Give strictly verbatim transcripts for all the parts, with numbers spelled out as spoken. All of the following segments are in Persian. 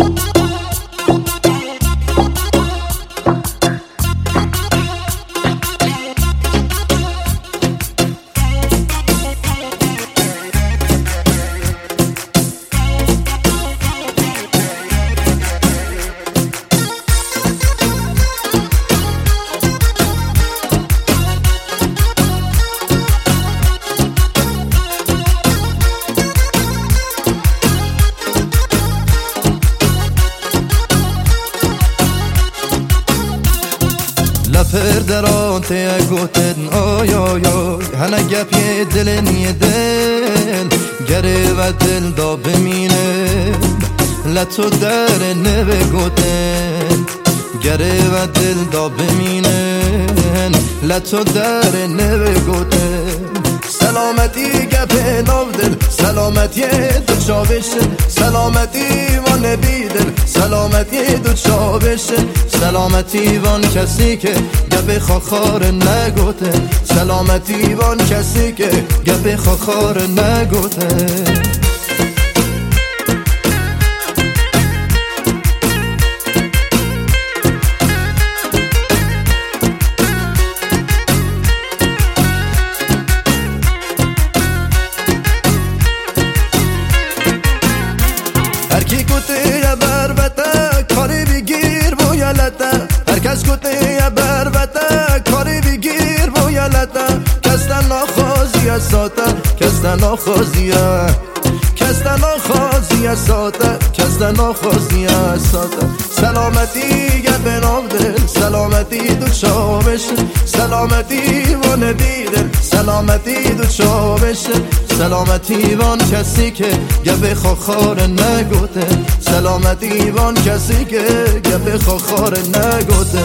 پردران ته گوتن آی آی آی هنه گپی دل نی دل گره و دل دا بمینه لطو در نوه گوتن گره و دل دا بمینه لطو در نوه گوتن سلامتی گپ نو دل سلامتی دو چاوش سلامتی وان بیدل سلامتی دو چاوش سلامتی وان کسی که گپ خاخار نگوته سلامتی وان کسی که گپ خاخار نگوته هرکی گوته یا بربته کاری بگیر بویالته هر کس گوته یا بربته کاری بگیر بویالته کستن ناخوازی ساته کستن ناخوازی کستن ناخوازی ساته کستن ناخوازی ساته سلامتی گپ نو دل سلامتی دو چاوش سلامتی وان بیدل سلامتی دو چاوش سلامتی وان کسی که گپ خاخار نگوته سلامتی وان کسی که گپ خاخار نگوته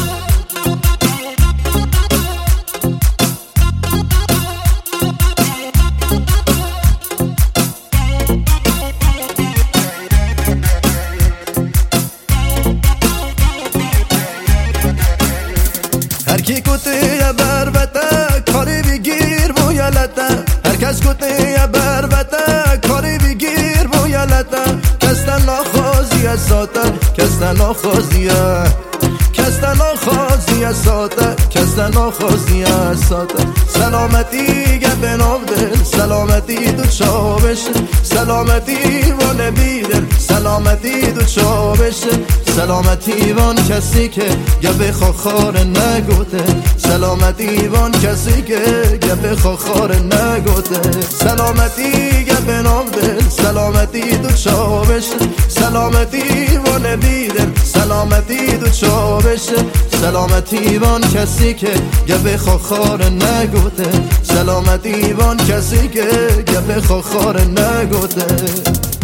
هرکی گوته یا بربته کاری بگیر بویالته هر کس گوته یا بربته کاری بگیر بویالته کستن ناخوازی ساته کستن ناخوازی کستن ناخوازی ساته کستن ناخوازی ساته سلامتی گپ نو دل سلامتی دو چاوش سلامتی وان بیدل سلامتی دو چاوش سلامتی وان کسی که گپ خاخار نگوته سلامتی وان کسی که گپ خاخار نگوته سلامتی گپ نو دل سلامتی دو چاوش سلامتی وان بیدل سلامتی دو چاوش سلامتی وان کسی که گپ خاخار نگوته سلامتی وان کسی که گپ خاخار نگوته